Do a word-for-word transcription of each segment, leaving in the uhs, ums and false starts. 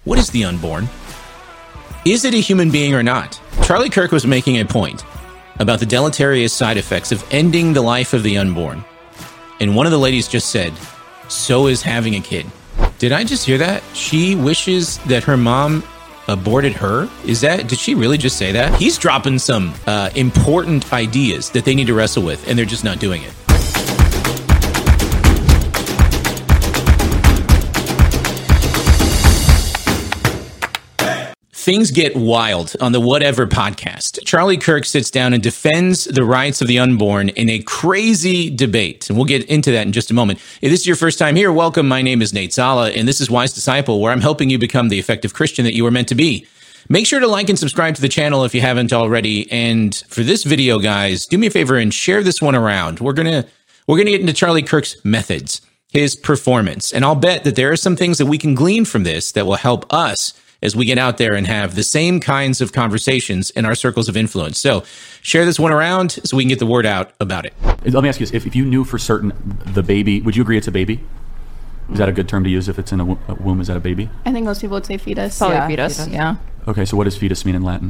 What is the unborn? Is it a human being or not? Charlie Kirk was making a point about the deleterious side effects of ending the life of the unborn. And one of the ladies just said, so is having a kid. Did I just hear that? She wishes that her mom aborted her? Is that, did she really just say that? He's dropping some uh, important ideas that they need to wrestle with, and they're just not doing it. Things get wild on the Whatever podcast. Charlie Kirk sits down and defends the rights of the unborn in a crazy debate. And we'll get into that in just a moment. If this is your first time here, welcome. My name is Nate Sala, and this is Wise Disciple, where I'm helping you become the effective Christian that you were meant to be. Make sure to like and subscribe to the channel if you haven't already. And for this video, guys, do me a favor and share this one around. We're going to we're gonna get into Charlie Kirk's methods, his performance. And I'll bet that there are some things that we can glean from this that will help us as we get out there and have the same kinds of conversations in our circles of influence. So share this one around so we can get the word out about it. Let me ask you this. If, if you knew for certain the baby, would you agree it's a baby? Is that a good term to use if it's in a, w- a womb? Is that a baby? I think most people would say fetus. Probably yeah, fetus, fetus, yeah. Okay, so what does fetus mean in Latin?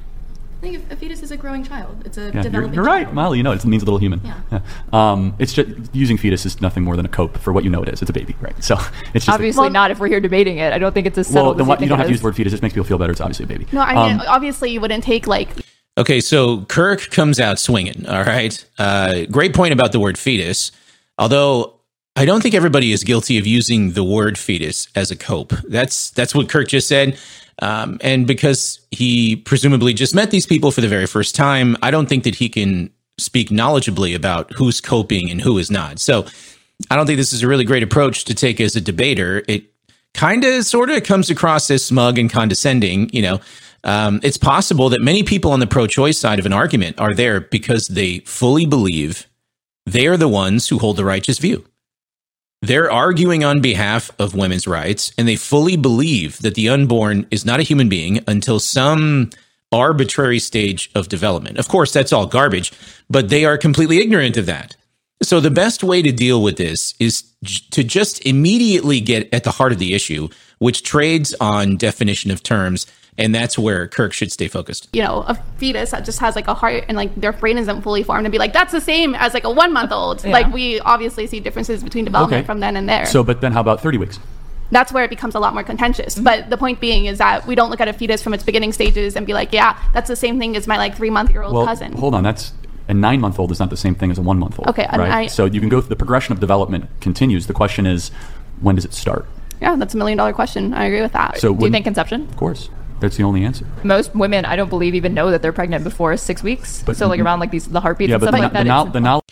I think a fetus is a growing child. It's a Yeah, developing you're, you're right, child. Molly. You know, it means a little human. Yeah. Yeah. Um, it's just using fetus is nothing more than a cope for what you know it is. It's a baby, right? So it's just Obviously Well- not if we're here debating it. I don't think it's as A, settled well, then as what, you you think don't it have to use is. the word fetus. It just makes people feel better. It's obviously a baby. No, I mean, Um, obviously you wouldn't take like... Okay, so Kirk comes out swinging, all right? Uh, great point about the word fetus, although I don't think everybody is guilty of using the word fetus as a cope. That's that's what Kirk just said. Um, and because he presumably just met these people for the very first time, I don't think that he can speak knowledgeably about who's coping and who is not. So I don't think this is a really great approach to take as a debater. It kind of sort of comes across as smug and condescending. You know, um, it's possible that many people on the pro-choice side of an argument are there because they fully believe they are the ones who hold the righteous view. They're arguing on behalf of women's rights, and they fully believe that the unborn is not a human being until some arbitrary stage of development. Of course, that's all garbage, but they are completely ignorant of that. So the best way to deal with this is j- to just immediately get at the heart of the issue, which trades on definition of terms, and that's where Kirk should stay focused. you know, a fetus that just has like a heart and like their brain isn't fully formed and be like, that's the same as like a one month old. Yeah. Like we obviously see differences between development Okay. from then and there. So, but then how about thirty weeks? That's where it becomes a lot more contentious. But the point being is that we don't look at a fetus from its beginning stages and be like, yeah, that's the same thing as my like three month year old Well, cousin. hold on. That's a nine-month-old is not the same thing as a one-month-old. Okay, and right? I- so you can go through the progression of development continues. The question is, when does it start? Yeah, that's a million dollar question. I agree with that. So, Do you when- think conception? Of course, that's the only answer. Most women, I don't believe, even know that they're pregnant before six weeks. But- so like around like these the heartbeats Yeah, and but stuff the, like that. the, it's- no- the knowledge.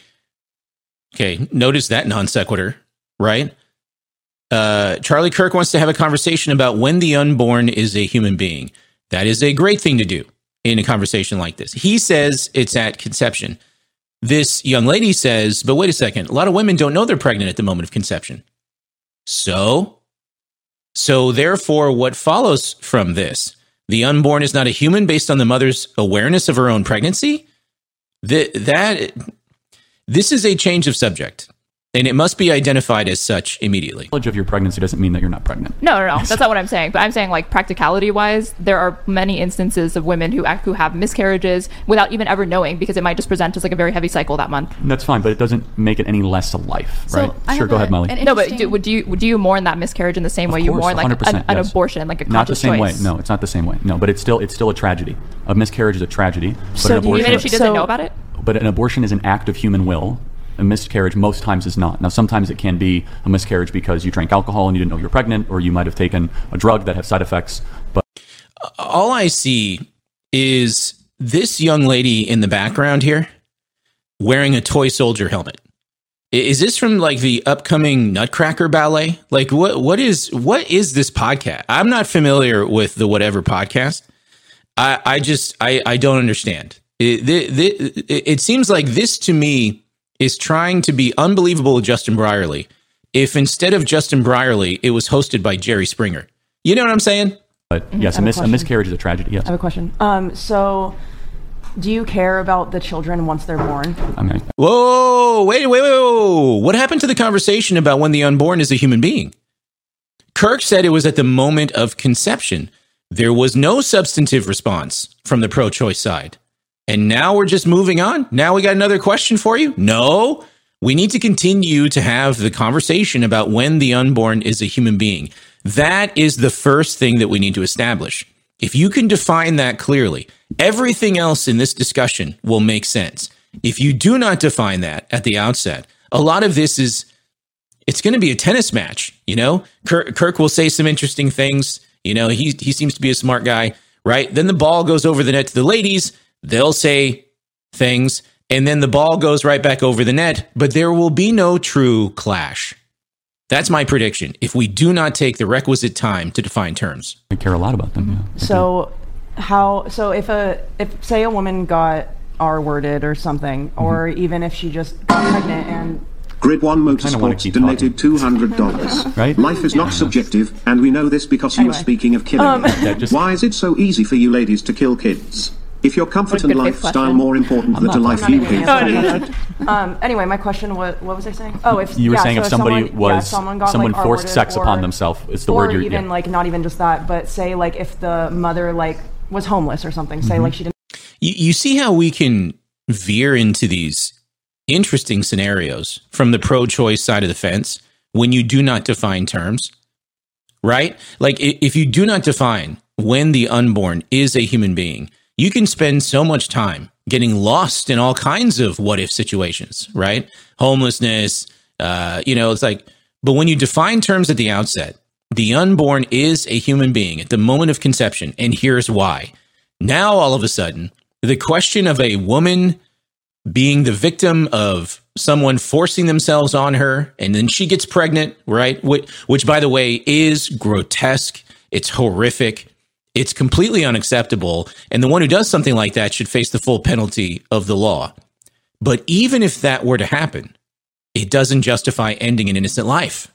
Okay, notice that non sequitur, right? Uh, Charlie Kirk wants to have a conversation about when the unborn is a human being. That is a great thing to do in a conversation like this. He says it's at conception. This young lady says, but wait a second, a lot of women don't know they're pregnant at the moment of conception. So, so therefore, what follows from this? The unborn is not a human based on the mother's awareness of her own pregnancy? That, that this is a change of subject. And it must be identified as such immediately. Knowledge of your pregnancy doesn't mean that you're not pregnant. No, no, no. That's not what I'm saying. But I'm saying, like, practicality-wise, there are many instances of women who act, who have miscarriages without even ever knowing, because it might just present as like a very heavy cycle that month. That's fine, but it doesn't make it any less a life, So, right? I Sure, have go a- ahead, Molly. an No, but interesting- do, would you would you mourn that miscarriage in the same way Of you course, mourn like one hundred percent, an, an yes. abortion, like a Not the conscious same way. choice? No, it's not the same way. No, but it's still it's still a tragedy. A miscarriage is a tragedy. But So an do you- abortion, Even if she doesn't So- know about it? but an abortion is an act of human will. A miscarriage most times is not. Now, sometimes it can be a miscarriage because you drank alcohol and you didn't know you were pregnant, or you might have taken a drug that has side effects. But All I see is this young lady in the background here wearing a toy soldier helmet. I- Is this from like the upcoming Nutcracker ballet? Like what what is what is this podcast? I'm not familiar with the Whatever podcast. I, I just I, I don't understand. It, the, the, it seems like this to me is trying to be unbelievable with Justin Brierley. If instead of Justin Brierley, it was hosted by Jerry Springer. You know what I'm saying? but yes, I a, have a mis- a question. miscarriage is a tragedy. Yes, I have a question. Um, so, do you care about the children once they're born? I mean, Whoa, wait, wait, wait, whoa. What happened to the conversation about when the unborn is a human being? Kirk said it was at the moment of conception. There was no substantive response from the pro-choice side. And now we're just moving on? Now we got another question for you? No. We need to continue to have the conversation about when the unborn is a human being. That is the first thing that we need to establish. If you can define that clearly, everything else in this discussion will make sense. If you do not define that at the outset, a lot of this is, it's going to be a tennis match. You know, Kirk, Kirk will say some interesting things. You know, he, he seems to be a smart guy, right? Then the ball goes over the net to the ladies. They'll say things, and then the ball goes right back over the net, but there will be no true clash. That's my prediction. If we do not take the requisite time to define terms. I care a lot about them. Yeah. So how, so if a, if say a woman got R-worded or something, mm-hmm. or even if she just got pregnant and Grid One Motorsports donated two hundred dollars. Right? Life is not subjective, and we know this because you Anyway. are speaking of killing. Um, Yeah, just- Why is it so easy for you ladies to kill kids? If your comfort and Good faith lifestyle question. more important I'm than a not- life I'm you not even hate? answering that. Um, anyway, my question was, what was I saying? Oh, if You were yeah, saying so if somebody someone, was yeah, someone, got, someone like, forced R-worded sex or, upon themselves, it's the or word you're even yeah. like not even just that, but say like if the mother like was homeless or something, say Mm-hmm. like she didn't. You, you see how we can veer into these interesting scenarios from the pro-choice side of the fence when you do not define terms, right? Like i- if you do not define when the unborn is a human being, you can spend so much time getting lost in all kinds of what if situations, right? Homelessness, uh, you know, it's like, but when you define terms at the outset, the unborn is a human being at the moment of conception, and here's why. Now, all of a sudden, the question of a woman being the victim of someone forcing themselves on her, and then she gets pregnant, right? Which, which by the way, is grotesque. It's horrific. It's completely unacceptable. And the one who does something like that should face the full penalty of the law. But even if that were to happen, it doesn't justify ending an innocent life.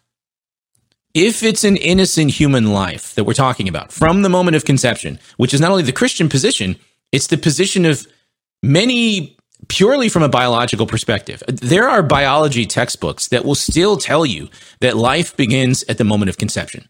If it's an innocent human life that we're talking about from the moment of conception, which is not only the Christian position, it's the position of many purely from a biological perspective. There are biology textbooks that will still tell you that life begins at the moment of conception.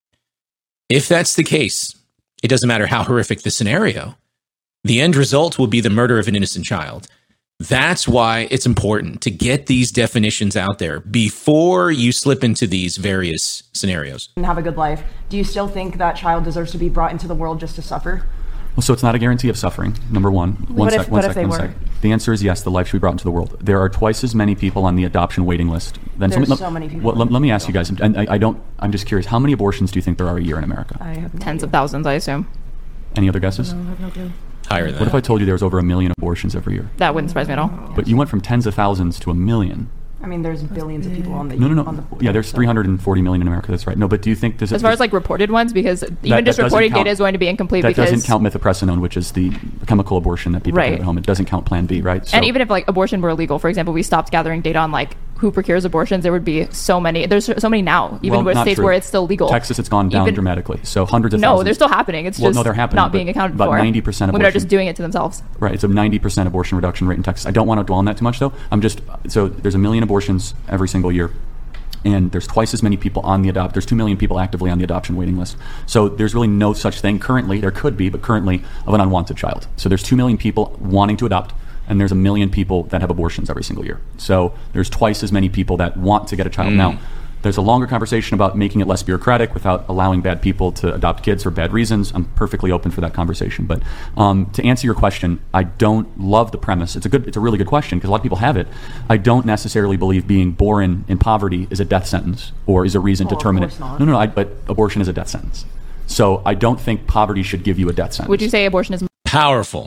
If that's the case, it doesn't matter how horrific the scenario. The end result will be the murder of an innocent child. That's why it's important to get these definitions out there before you slip into these various scenarios. have a good life, do you still think that child deserves to be brought into the world just to suffer? Well, so it's not a guarantee of suffering, number one. One What sec, if- one what if sec, they one were? sec. The answer is yes, the life should be brought into the world. There are twice as many people on the adoption waiting list. Than There's let- so many people Well, on let, the let me ask you guys, and I, I don't, I'm just curious, how many abortions do you think there are a year in America? I have no Tens idea. of thousands, I assume. Any other guesses? I have no clue. Higher than What if that. I told you there was over a million abortions every year? That wouldn't surprise me at all. But you went from tens of thousands to a million. I mean, there's billions of people on the No, no, on no. the Yeah, there's so- three hundred forty million in America. That's right. No, but do you think does it, As far as like reported ones, because even that just doesn't reported count- data is going to be incomplete that because doesn't count mifepristone, which is the chemical abortion that people Right. get at home. It doesn't count Plan B, right? So, and even if like abortion were illegal, for example, we stopped gathering data on like who procures abortions, there would be so many. There's so many now, even well, with not states true. where it's still legal. Texas, it's gone down Even- dramatically. So hundreds of No, thousands. they're still happening. It's Well, just no, they're happening, not but being accounted about for. ninety percent Women are abortion- just doing it to themselves. Right, it's a ninety percent abortion reduction rate in Texas. I don't want to dwell on that too much, though. I'm just so there's a million abortions every single year, and there's twice as many people on the adopt. There's two million people actively on the adoption waiting list. So there's really no such thing currently. There could be, but currently of an unwanted child. So there's two million people wanting to adopt, and there's a million people that have abortions every single year. So there's twice as many people that want to get a child. Mm. Now, there's a longer conversation about making it less bureaucratic without allowing bad people to adopt kids for bad reasons. I'm perfectly open for that conversation. But um, to answer your question, I don't love the premise. It's a good, it's a really good question because a lot of people have it. I don't necessarily believe being born in poverty is a death sentence or is a reason Oh, to of terminate. course not. No, no, no. I, but abortion is a death sentence. So I don't think poverty should give you a death sentence. Would you say abortion is Powerful,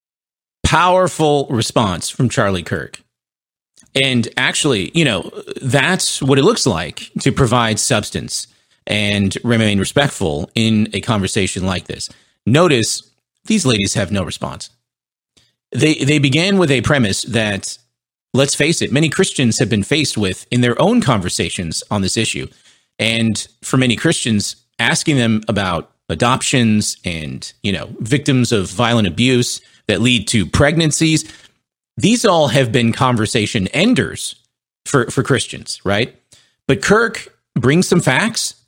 powerful response from Charlie Kirk. And actually, you know, that's what it looks like to provide substance and remain respectful in a conversation like this. Notice these ladies have no response. They they began with a premise that, let's face it, many Christians have been faced with in their own conversations on this issue. And for many Christians, asking them about adoptions and, you know, victims of violent abuse that lead to pregnancies, these all have been conversation enders for, for Christians, right? But Kirk brings some facts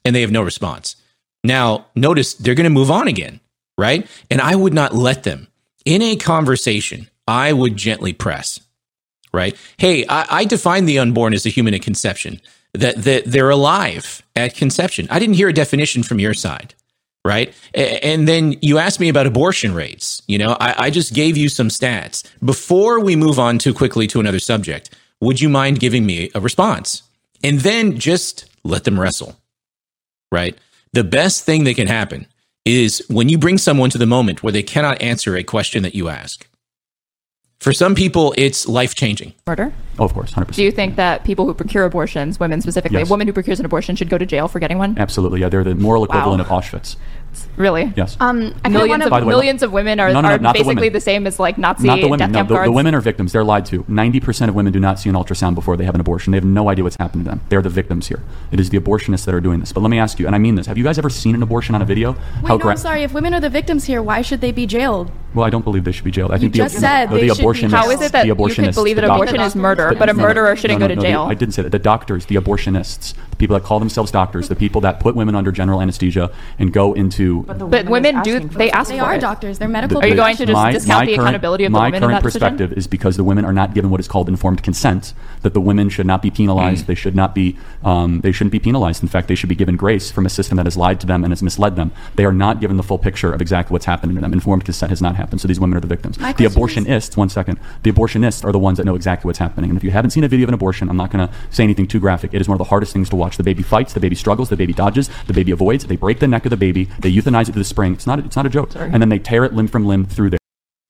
and they have no response. Now, notice they're going to move on again, right? And I would not let them. In a conversation, I would gently press, right? Hey, I, I define the unborn as a human at conception, that, that they're alive at conception. I didn't hear a definition from your side, right? A- and then you asked me about abortion rates. You know, I, I just gave you some stats. Before we move on too quickly to another subject, would you mind giving me a response? And then just let them wrestle, right? The best thing that can happen is when you bring someone to the moment where they cannot answer a question that you ask. For some people, it's life-changing. Murder? Oh, of course, one hundred percent. Do you think that people who procure abortions, women specifically, Yes. a woman who procures an abortion should go to jail for getting one? Absolutely, yeah. They're the moral equivalent Wow. of Auschwitz. Really? Yes. Um, I kind of Millions want of, By the way, millions of women are, No, no, no, are not the basically women. the same as like Nazi Not the women. death No, camp the, guards. the women are victims. They're lied to. ninety percent of women do not see an ultrasound before they have an abortion. They have no idea what's happened to them. They're the victims here. It is the abortionists that are doing this. But let me ask you, and I mean this, have you guys ever seen an abortion on a video? Wait, How no, gra- I'm sorry. If women are the victims here, why should they be jailed? Well, I don't believe they should be jailed. I You think just the, said the, they the should be abortionists, jailed. How is it that the you abortionists, could believe that the abortion doctors- is murder, But but a no, murderer shouldn't no, go to no, jail? I didn't say that. The doctors, the abortionists, the people that call themselves doctors, the people that put women under general anesthesia and go into. But, the But woman is women do, asking for they it. ask They for are it. doctors. They're medical Are you going to just my, discount my the current, accountability of the my women in current that decision? perspective is because the women are not given what is called informed consent. That the women should not be penalized. Mm. They should not be. Um, they shouldn't be penalized. In fact, they should be given grace from a system that has lied to them and has misled them. They are not given the full picture of exactly what's happening to them. Informed consent has not happened. So these women are the victims. My The question is- abortionists. One second. The abortionists are the ones that know exactly what's happening. And if you haven't seen a video of an abortion, I'm not going to say anything too graphic. It is one of the hardest things to watch. The baby fights. The baby struggles. The baby dodges. The baby avoids. They break the neck of the baby. They euthanize it to the spring. It's not. It's not a joke. Sorry. And then they tear it limb from limb through there.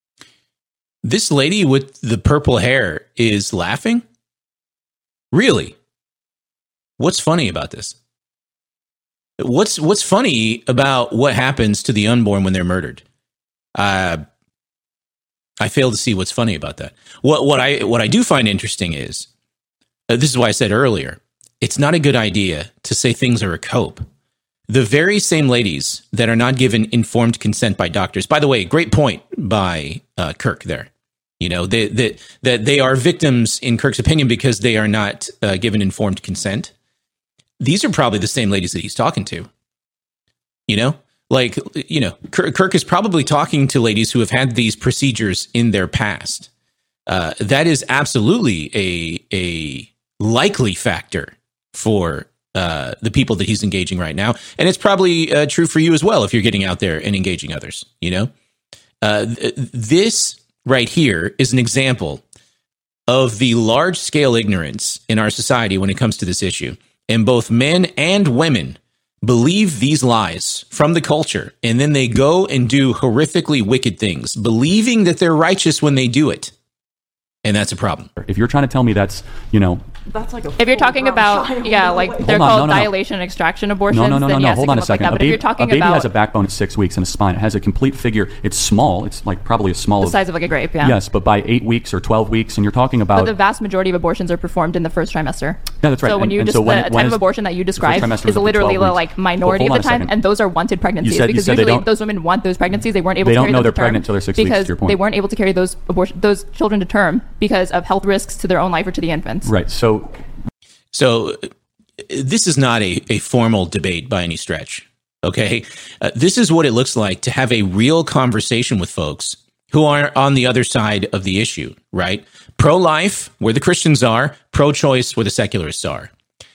This lady with the purple hair is laughing? Really? What's funny about this? What's what's funny about what happens to the unborn when they're murdered? Uh, I fail to see what's funny about that. What what I what I do find interesting is uh, this is why I said earlier, it's not a good idea to say things are a cope. The very same ladies that are not given informed consent by doctors. By the way, great point by uh, Kirk there. You know, they, they, that they are victims in Kirk's opinion because they are not uh, given informed consent. These are probably the same ladies that he's talking to. You know, like, you know, Kirk, Kirk is probably talking to ladies who have had these procedures in their past. Uh, that is absolutely a a likely factor for uh, the people that he's engaging right now. And it's probably uh, true for you as well if you're getting out there and engaging others, you know. Uh, th- this right here is an example of the large-scale ignorance in our society when it comes to this issue. And both men and women believe these lies from the culture, and then they go and do horrifically wicked things, believing that they're righteous when they do it. And that's a problem. If you're trying to tell me that's, you know, That's like a If you're talking full-grown about, child. yeah, like they're Hold on, called no, no, no. dilation and extraction abortions, no, no, no, no, then no. yes, Hold it on can a look like second. that. a But baby, if you're talking a baby about has a backbone at six weeks and a spine. It has a complete figure. It's small. It's like probably as small the as size of like a grape, yeah. Yes, but by eight weeks or twelve weeks, and you're talking about But the vast majority of abortions are performed in the first trimester. Yeah, that's right. So when And- you and just so when the it- type when of is- abortion that you describe trimester is is literally twelve the weeks. like minority Well, hold of the on a time, second. and those are wanted pregnancies said- you because said they usually don't- those women want those pregnancies. They weren't able They to don't carry know those they're to term pregnant till they're six weeks, because to your point. they weren't able to carry those abortion those children to term because of health risks to their own life or to the infants. right. So So uh, this is not a, a formal debate by any stretch. Okay. Uh, this is what it looks like to have a real conversation with folks who are on the other side of the issue, right? Pro-life, where the Christians are, pro-choice, where the secularists are.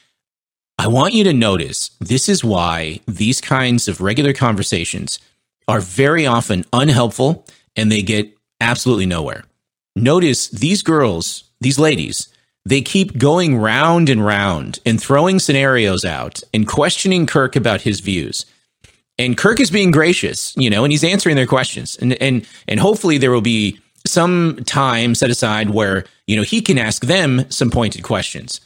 I want you to notice this is why these kinds of regular conversations are very often unhelpful and they get absolutely nowhere. Notice these girls, these ladies, they keep going round and round and throwing scenarios out and questioning Kirk about his views. And Kirk is being gracious, you know, and he's answering their questions. And and and hopefully there will be some time set aside where, you know, he can ask them some pointed questions.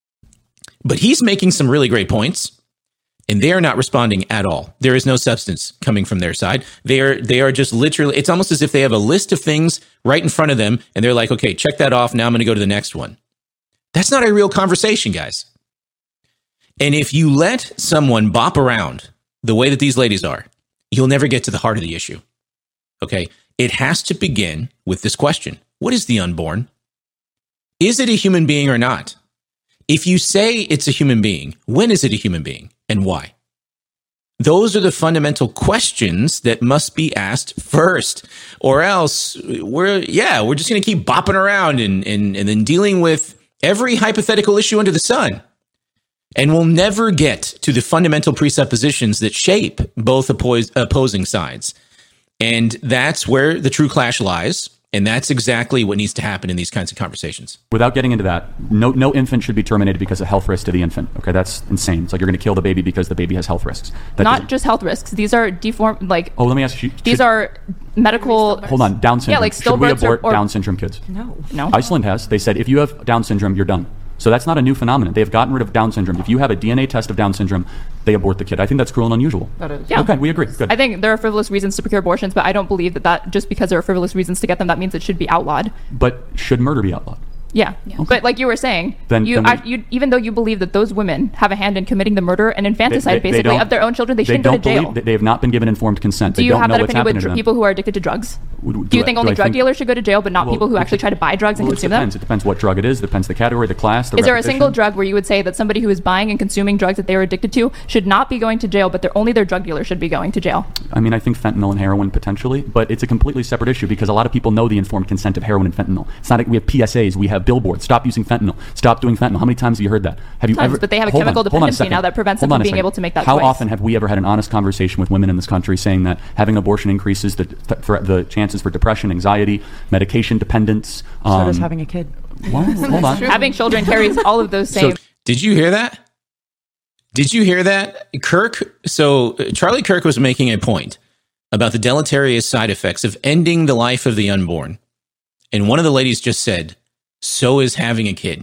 But he's making some really great points, and they are not responding at all. There is no substance coming from their side. They are they are just literally, it's almost as if they have a list of things right in front of them, and they're like, okay, check that off. Now I'm going to go to the next one. That's not a real conversation, guys. And if you let someone bop around the way that these ladies are, you'll never get to the heart of the issue. Okay? It has to begin with this question. What is the unborn? Is it a human being or not? If you say it's a human being, when is it a human being and why? Those are the fundamental questions that must be asked first, or else we're, yeah, we're just going to keep bopping around and, and, and then dealing with every hypothetical issue under the sun. And we'll never get to the fundamental presuppositions that shape both oppo- opposing sides. And that's where the true clash lies. And that's exactly what needs to happen in these kinds of conversations. Without getting into that, no no infant should be terminated because of health risk to the infant. Okay, that's insane. It's like you're going to kill the baby because the baby has health risks. That Not doesn't- just health risks. These are deform like. Oh, let me ask you. These should- are medical. Hold on, Down syndrome. Yeah, like should we stillbirths or- abort or- Down syndrome kids? No. No. Iceland has. They said if you have Down syndrome, you're done. So that's not a new phenomenon. They have gotten rid of Down syndrome. If you have a D N A test of Down syndrome, they abort the kid. I think that's cruel and unusual. That is. Yeah. Okay, we agree. Good. I think there are frivolous reasons to procure abortions, but I don't believe that, that just because there are frivolous reasons to get them, that means it should be outlawed. But should murder be outlawed? Yeah. But like you were saying, Then- you, then we- act- you even though you believe that those women have a hand in committing the murder and infanticide, They- they- they basically, don't- of their own children, they, They shouldn't go to don't jail. believe that they have not been given informed consent. Do They you don't have know that what's opinion with happening to dr- them. people who are addicted to drugs? Do Do you I- think do only I drug think- dealers should go to jail, but not Well, people who it actually de- try to buy drugs and well, consume it depends. them? It depends what drug it is. It depends the category, the class, the Is there a repetition. single drug where you would say that somebody who is buying and consuming drugs that they are addicted to should not be going to jail, but they're, only their drug dealer should be going to jail? I mean, I think fentanyl and heroin potentially, but it's a completely separate issue because a lot of people know the informed consent of heroin and fentanyl. It's not. We have P S As, we have billboards. Stop using fentanyl. Stop doing fentanyl. How many times have you heard that? Have you Tons, ever? but they have a Hold chemical on, hold on a dependency second. now that prevents them Hold on from a being second. able to make that How choice. often have we ever had an honest conversation with women in this country saying that having abortion increases the th- th- the chances for depression, anxiety, medication dependence? So does um, having a kid. well, hold on. Having children carries all of those same. So- Did you hear that? Did you hear that? Kirk, so uh, Charlie Kirk was making a point about the deleterious side effects of ending the life of the unborn. And one of the ladies just said, so is having a kid.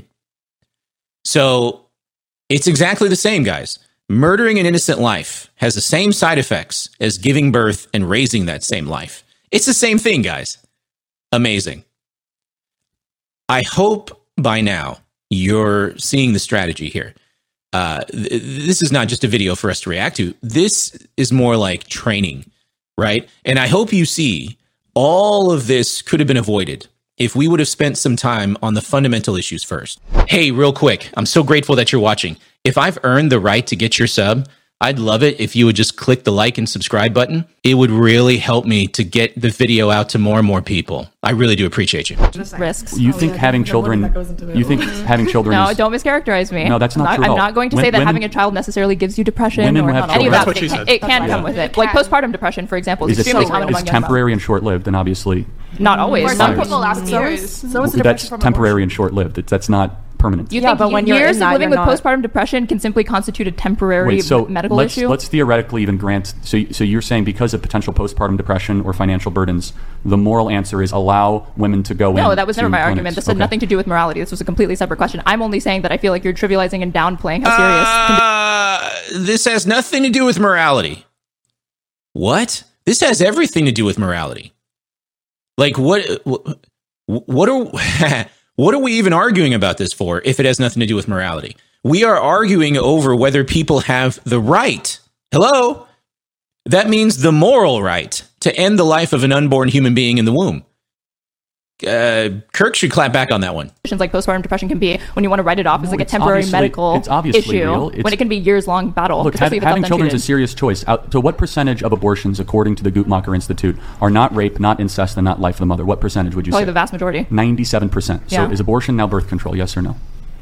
So it's exactly the same, guys. Murdering an innocent life has the same side effects as giving birth and raising that same life. It's the same thing, guys. Amazing. I hope by now you're seeing the strategy here. Uh, th- this is not just a video for us to react to. This is more like training, right? And I hope you see all of this could have been avoided if we would have spent some time on the fundamental issues first. Hey, real quick, I'm so grateful that you're watching. If I've earned the right to get your sub, I'd love it if you would just click the like and subscribe button. It would really help me to get the video out to more and more people. I really do appreciate you. risks. You think having children? You think having children? No, is, don't mischaracterize me. No, that's not I'm true at I'm all. not going to When- say that women- having a child necessarily gives you depression Women or who have any of children- that. That's what It, she can- said. it can Yeah. come with it. Like postpartum depression, for example, is Is it extremely so, common is among young men. temporary and short-lived? And obviously, Not always. For some Virus. people, last So years. is, so is the that's depression from temporary abortion. and short-lived. It's, that's not permanent. You Yeah, think but when you're years in that, of living you're with not- postpartum depression can simply constitute a temporary Wait, so medical let's, issue? let's theoretically even grant. So, so you're saying because of potential postpartum depression or financial burdens, the moral answer is allow women to go in. No, that was to never my clinics. argument. This had Okay. nothing to do with morality. This was a completely separate question. I'm only saying that I feel like you're trivializing and downplaying how serious. Uh, this has nothing to do with morality. What? This has everything to do with morality. Like what? What are what are we even arguing about this for? If it has nothing to do with morality, we are arguing over whether people have the right. Hello, that means the moral right to end the life of an unborn human being in the womb. Uh, Kirk should clap back on that one. conditions like postpartum depression can be when you want to write it off as No, like a it's temporary obviously- medical it's obviously issue real. It's- when it can be years long battle. Look, especially have, if it's having children is a untreated. serious choice. Out, so what percentage of abortions, according to the Guttmacher Institute, are not rape, not incest, and not life of the mother? What percentage would you Probably say? the vast majority. ninety-seven percent. So Yeah. is abortion now birth control, yes or no?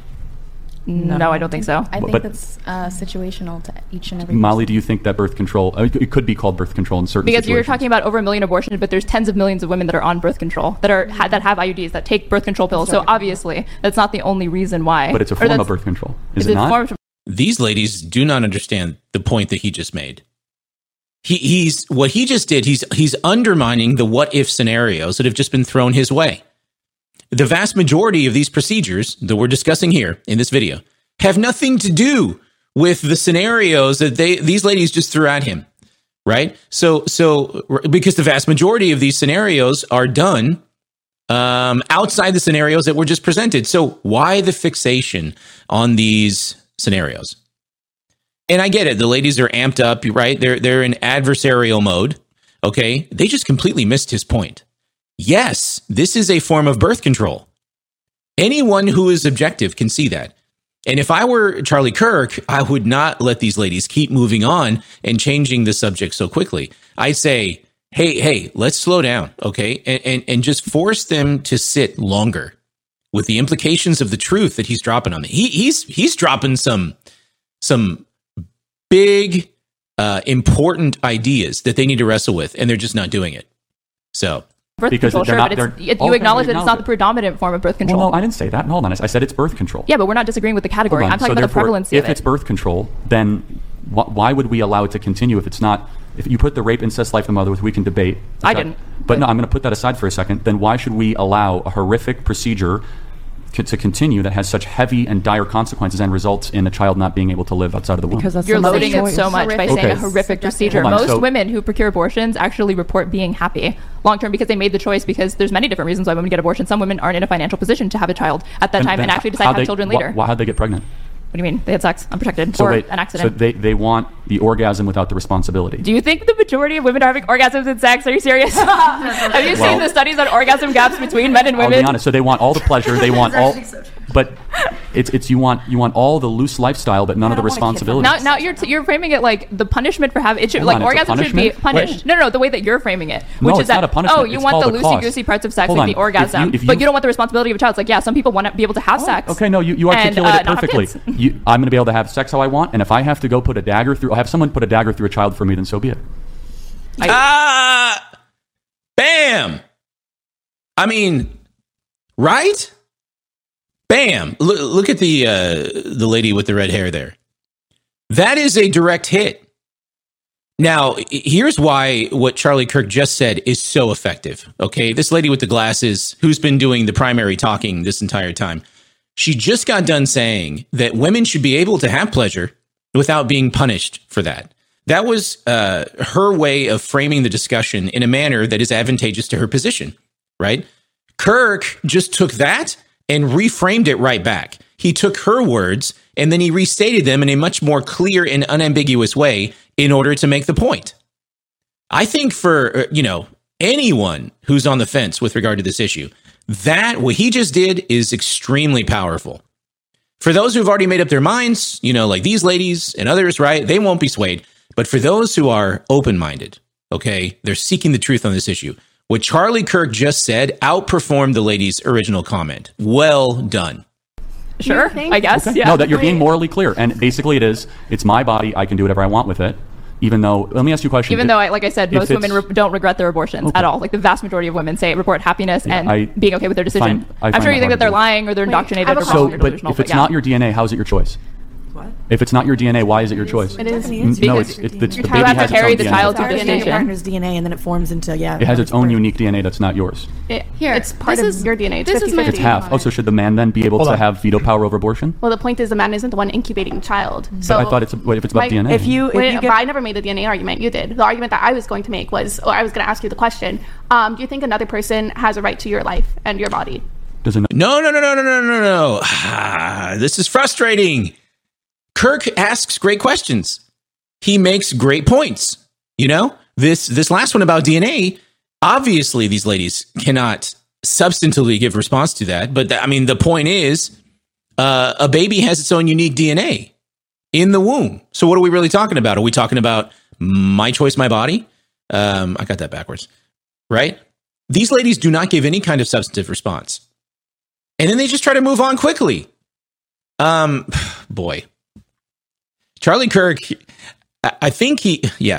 No, I don't think so. I think But- that's uh, situational to each and every Molly, person. do you think that birth control, uh, it could be called birth control in certain Because you're situations? talking about over a million abortions, but there's tens of millions of women that are on birth control that are ha- that have I U Ds that take birth control pills. So obviously, that's not the only reason why. But it's a Or form that's- of birth control. Is it's it a not? form of- These ladies do not understand the point that he just made. He, he's what he just did. He's he's undermining the what if scenarios that have just been thrown his way. The vast majority of these procedures that we're discussing here in this video have nothing to do with the scenarios that they these ladies just threw at him, right? So so because the vast majority of these scenarios are done um, outside the scenarios that were just presented. So why the fixation on these scenarios? And I get it. The ladies are amped up, right? They're they're in adversarial mode. Okay. They just completely missed his point. Yes, this is a form of birth control. Anyone who is objective can see that. And if I were Charlie Kirk, I would not let these ladies keep moving on and changing the subject so quickly. I'd say, hey, hey, let's slow down, okay? And, and, and just force them to sit longer with the implications of the truth that he's dropping on me. He, he's he's dropping some, some big, uh, important ideas that they need to wrestle with, and they're just not doing it. So... Birth because control, they're sure, not, but it's, they're, it, you okay, acknowledge that it's not it. the predominant form of birth control. Well, no, I didn't say that. Hold on. I said it's birth control. Yeah, but we're not disagreeing with the category. I'm talking so about the therefore, prevalence if of it. it's birth control, then wh- why would we allow it to continue if it's not? If you put the rape, incest, life of the mother, which we can debate. I that, didn't. But no, I'm going to put that aside for a second. Then why should we allow a horrific procedure c- to continue that has such heavy and dire consequences and results in a child not being able to live outside of the womb? Because that's You're the mother's loading it choice. so much by Horrific. saying a Okay. horrific procedure. Hold on, Most so- women who procure abortions actually report being happy long term because they made the choice, because there's many different reasons why women get abortions. Some women aren't in a financial position to have a child at that time then and actually decide how'd to have they- children wh- later. wh- how'd they get pregnant? What do you mean? They had sex unprotected So or they, an accident. So they, they want the orgasm without the responsibility. Do you think the majority of women are having orgasms in sex? Are you serious? Have you Well- seen the studies on orgasm gaps between men and I'll women? be honest. So they want all the pleasure. They want all, but it's it's you want you want all the loose lifestyle, but none of the responsibility. Now, now you're t- you're framing it like the punishment for having it should Hold like on, it's a orgasm should be punishment? punished. No, no, no, the way that you're framing it, No, which is it's that not a punishment. oh, you It's want the called a loosey cost. goosey parts of sex Hold like on. the orgasm, If you- if but you- you don't want the responsibility of a child. It's like yeah, some people want to be able to have sex. Okay, no, you, you and, articulate uh, it not have perfectly. kids. You, I'm going to be able to have sex how I want, and if I have to go put a dagger through, have someone put a dagger through a child for me, then so be it. Ah, bam. I mean, right? Bam. Look, look at the uh, the lady with the red hair there. That is a direct hit. Now, here's why what Charlie Kirk just said is so effective. Okay, this lady with the glasses, who's been doing the primary talking this entire time, she just got done saying that women should be able to have pleasure without being punished for that. That was uh, her way of framing the discussion in a manner that is advantageous to her position, right? Kirk just took that and reframed it right back. He took her words and then he restated them in a much more clear and unambiguous way in order to make the point. I think for, uh, you know, anyone who's on the fence with regard to this issue, that what he just did is extremely powerful. For those who've already made up their minds, you know, like these ladies and others, right? They won't be swayed. But for those who are open-minded, okay, they're seeking the truth on this issue. What Charlie Kirk just said outperformed the lady's original comment. Well done. Sure, think- I guess. Okay. Yeah. No, that you're being morally clear, and basically it is. It's my body. I can do whatever I want with it. Even though, let me ask you a question. Even though, I, like I said, If most it's- women re- don't regret their abortions Okay. at all. Like the vast majority of women say report happiness Yeah, and I being okay with their decision. find- I I'm find sure that you think hard that they're to do. lying or they're Wait, indoctrinated I have or a false So, or but delusional. if it's yeah. not your D N A, how's it your choice? What? If it's not your D N A, why is it your choice? It is. N- No, because it's, it, it's the you baby have to has carry its the own D N A. child to It's already in gestation. your partner's D N A, and then it forms into yeah. It has its own unique D N A that's not yours. It, Here, it's part this of is- your D N A. It's this is my- fifty-fifty. It's half. Oh, so should the man then be able Hold to on. have veto power over abortion? Well, the point is the man isn't the one incubating the child. So But I thought it's wait, if it's about Like, D N A. If you, if Wait, you but get, I never made the D N A argument. You did. The argument that I was going to make was, or I was going to ask you the question: um, do you think another person has a right to your life and your body? does it No, no, no, no, no, no, no, no. Ah, this is frustrating. Kirk asks great questions. He makes great points. You know, this this last one about D N A, obviously these ladies cannot substantively give response to that. But th- I mean, the point is, uh, a baby has its own unique D N A in the womb. So what are we really talking about? Are we talking about my choice, my body? Um, I got that backwards, right? These ladies do not give any kind of substantive response. And then they just try to move on quickly. Um, boy. Charlie Kirk, I I think he, yeah.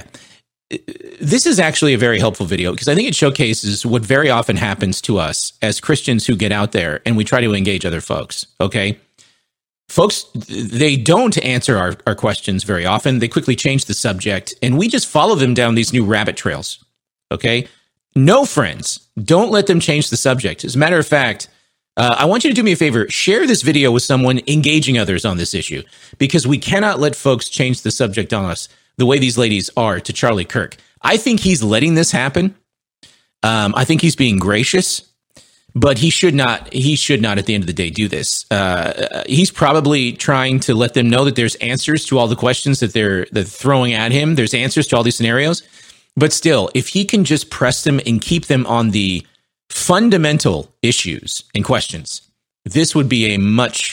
This is actually a very helpful video because I think it showcases what very often happens to us as Christians who get out there and we try to engage other folks, okay? Folks, they don't answer our, our questions very often. They quickly change the subject and we just follow them down these new rabbit trails, okay? No, friends, don't let them change the subject. As a matter of fact, uh, I want you to do me a favor. Share this video with someone engaging others on this issue because we cannot let folks change the subject on us the way these ladies are to Charlie Kirk. I think he's letting this happen. Um, I think he's being gracious, but he should not. He should not, at the end of the day, do this. Uh, he's probably trying to let them know that there's answers to all the questions that they're, that they're throwing at him. There's answers to all these scenarios. But still, if he can just press them and keep them on the fundamental issues and questions, this would be a much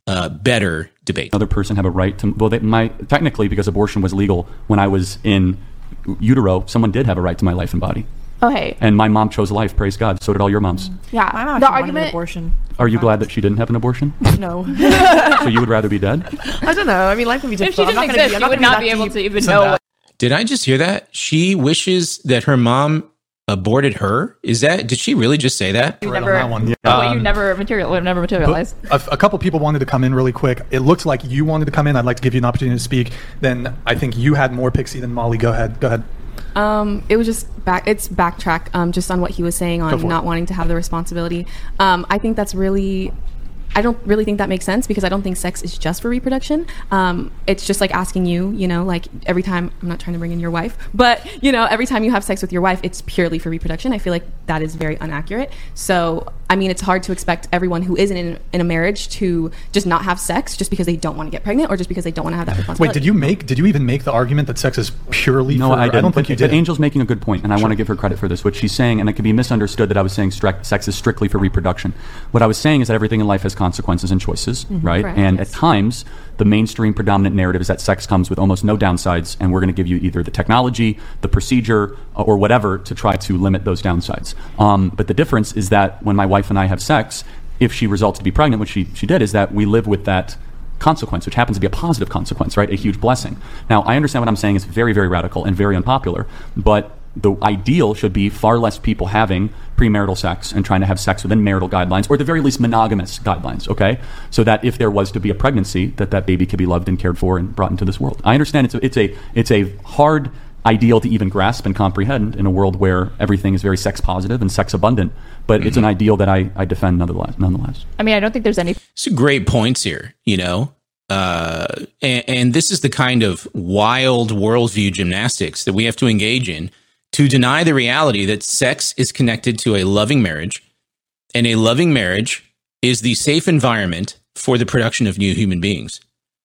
uh, better debate. Another person have a right to, well, they, my, technically, because abortion was legal when I was in utero, someone did have a right to my life and body. Oh, hey. And my mom chose life, praise God. So did all your moms. Yeah. My mom The actually wanted an argument. abortion. Are you glad that she didn't have an abortion? No. So you would rather be dead? I don't know. I mean, life can be If she difficult. didn't I'm not gonna exist, be, I'm you would gonna not be that able deep. to even So know. that- What, Did I just hear that? She wishes that her mom aborted her? Is that, did she really just say that? you Right on never, that one. what you Um, never material, would never materialize. But a, a couple people wanted to come in really quick. It looks like you wanted to come in. I'd like to give you an opportunity to speak. Then I think you had more, Pixie, than Molly. Go ahead. Go ahead. Um, it was just back. It's backtrack. Um, just on what he was saying Go on for it. not wanting to have the responsibility. Um, I think that's really. I don't really think that makes sense because I don't think sex is just for reproduction. Um, it's just like asking you, you know, like every time, I'm not trying to bring in your wife, but, you know, every time you have sex with your wife, it's purely for reproduction. I feel like that is very inaccurate. So, I mean, it's hard to expect everyone who isn't in, in a marriage to just not have sex just because they don't want to get pregnant or just because they don't want to have that responsibility. Wait, did you make? Did you even make the argument that sex is purely? No, for, I didn't. I don't think but, you did. But Angel's making a good point, and I want to give her credit for this. What she's saying, and it could be misunderstood that I was saying stri- sex is strictly for reproduction. What I was saying is that everything in life has consequences and choices, right? Correct, and yes. at times, the mainstream predominant narrative is that sex comes with almost no downsides, and we're going to give you either the technology, the procedure, uh, or whatever to try to limit those downsides. Um, but the difference is that when my wife and I have sex, if she results to be pregnant, which she, she did, is that we live with that consequence, which happens to be a positive consequence, right? A huge blessing. Now, I understand what I'm saying is very, very radical and very unpopular, but the ideal should be far less people having premarital sex and trying to have sex within marital guidelines, or at the very least monogamous guidelines, okay? So that if there was to be a pregnancy, that that baby could be loved and cared for and brought into this world. I understand it's a, it's a, it's a hard ideal to even grasp and comprehend in a world where everything is very sex positive and sex abundant, but mm-hmm. it's an ideal that I, I defend nonetheless, nonetheless. I mean, I don't think there's any. Some great points here, you know, uh, and, and this is the kind of wild worldview gymnastics that we have to engage in to deny the reality that sex is connected to a loving marriage, and a loving marriage is the safe environment for the production of new human beings.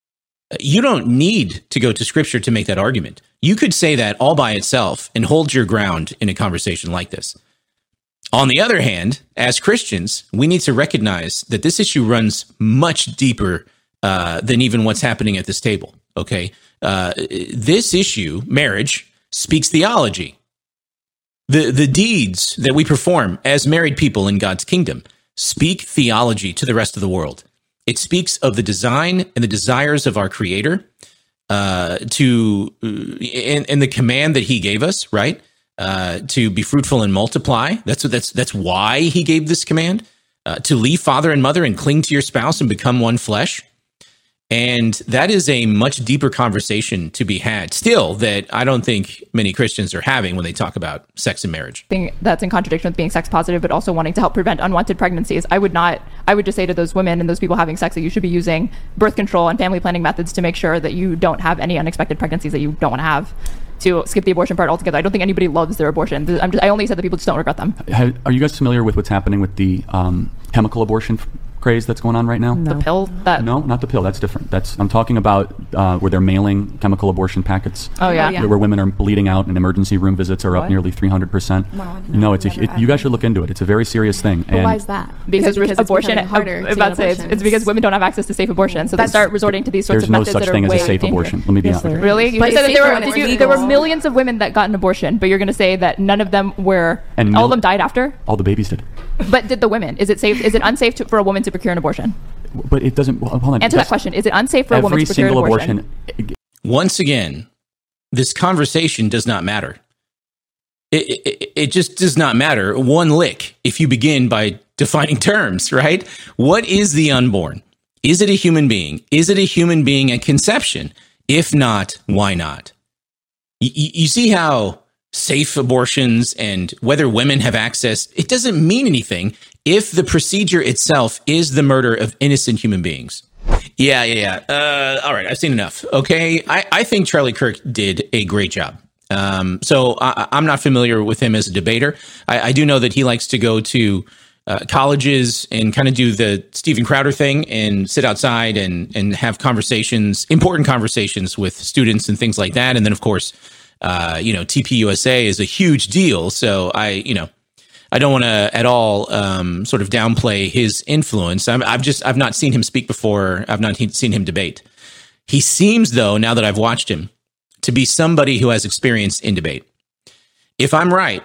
You don't need to go to scripture to make that argument. You could say that all by itself and hold your ground in a conversation like this. On the other hand, as Christians, we need to recognize that this issue runs much deeper uh, than even what's happening at this table. Okay, uh, this issue, marriage, speaks theology. The the deeds that we perform as married people in God's kingdom speak theology to the rest of the world. It speaks of the design and the desires of our Creator, uh, to and, and the command that He gave us, right? Uh, to be fruitful and multiply. That's what that's that's why He gave this command. Uh, to leave father and mother and cling to your spouse and become one flesh. And that is a much deeper conversation to be had still that I don't think many Christians are having when they talk about sex and marriage. Thing that's in contradiction with being sex positive, but also wanting to help prevent unwanted pregnancies. I would not, I would just say to those women and those people having sex that you should be using birth control and family planning methods to make sure that you don't have any unexpected pregnancies that you don't want to have. To skip the abortion part altogether. I don't think anybody loves their abortion. I'm just, I only said that people just don't regret them. Are you guys familiar with what's happening with the um, chemical abortion f- craze that's going on right now? The pill that No, not the pill. That's different. That's I'm talking about uh, where they're mailing chemical abortion packets. Oh yeah. Oh, yeah. Where women are bleeding out and emergency room visits are up What? nearly three hundred percent. Wow, No, no, it's a, never it, had you guys that. should look into it. It's a very serious thing. But and why is that? because, because it's abortion becoming harder I'm to about get to say it's, abortions. it's because women don't have access to safe abortion, so they That's- start resorting to these sorts There's of no methods such that are thing as way a safe dangerous. abortion. Let me be Yes, honest. there is. Really? You But said that it's there safer were, when did it's you, there were legal. millions of women that got an abortion, but you're going to say that none of them were, And all mil- of them died after? All the babies did. But did the women? Is it safe? Is it unsafe to, for a woman to procure an abortion? But it doesn't. Well, hold on. Answer that That's- question. Is it unsafe for a woman Every to procure an single abortion? abortion. Once again, this conversation does not matter. It, it, it just does not matter one lick if you begin by defining terms, right? What is the unborn? Is it a human being? Is it a human being at conception? If not, why not? You, you see how safe abortions and whether women have access, it doesn't mean anything if the procedure itself is the murder of innocent human beings. Yeah, yeah, yeah. Uh, all right, I've seen enough. Okay, I, I think Charlie Kirk did a great job. Um, so I, I'm not familiar with him as a debater. I, I do know that he likes to go to uh, colleges and kind of do the Steven Crowder thing and sit outside and and have conversations, important conversations with students and things like that. And then, of course, uh, you know, T P U S A is a huge deal. So I, you know, I don't want to at all um, sort of downplay his influence. I'm, I've just I've not seen him speak before. I've not seen him debate. He seems, though, now that I've watched him, to be somebody who has experience in debate. If I'm right,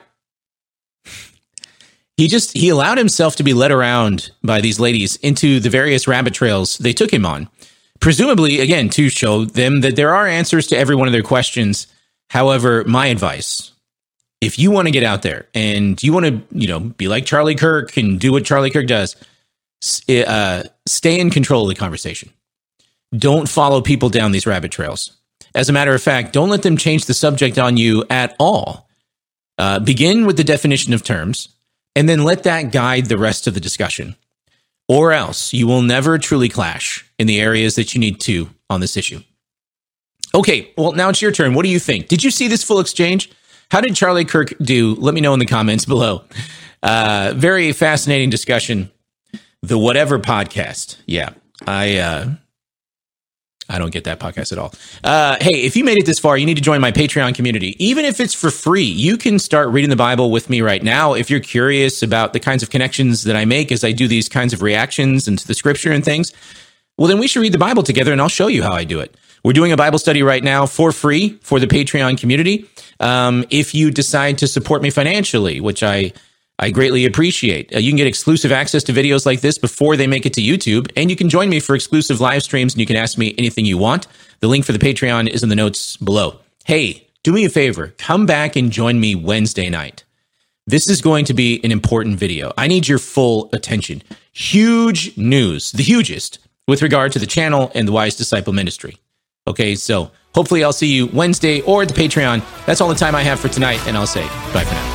he just he allowed himself to be led around by these ladies into the various rabbit trails they took him on, presumably, again, to show them that there are answers to every one of their questions. However, my advice, if you want to get out there and you want to, you know, be like Charlie Kirk and do what Charlie Kirk does, uh, stay in control of the conversation. Don't follow people down these rabbit trails. As a matter of fact, don't let them change the subject on you at all. Uh, begin with the definition of terms, and then let that guide the rest of the discussion. Or else you will never truly clash in the areas that you need to on this issue. Okay, well, now it's your turn. What do you think? Did you see this full exchange? How did Charlie Kirk do? Let me know in the comments below. Uh, very fascinating discussion. The Whatever Podcast. Yeah, I... Uh, I don't get that podcast at all. Uh, hey, if you made it this far, you need to join my Patreon community. Even if it's for free, you can start reading the Bible with me right now. If you're curious about the kinds of connections that I make as I do these kinds of reactions into the scripture and things, well, then we should read the Bible together and I'll show you how I do it. We're doing a Bible study right now for free for the Patreon community. Um, if you decide to support me financially, which I... I greatly appreciate. Uh, you can get exclusive access to videos like this before they make it to YouTube, and you can join me for exclusive live streams, and you can ask me anything you want. The link for the Patreon is in the notes below. Hey, do me a favor. Come back and join me Wednesday night. This is going to be an important video. I need your full attention. Huge news, the hugest, with regard to the channel and the Wise Disciple Ministry. Okay, so hopefully I'll see you Wednesday or at the Patreon. That's all the time I have for tonight, and I'll say bye for now.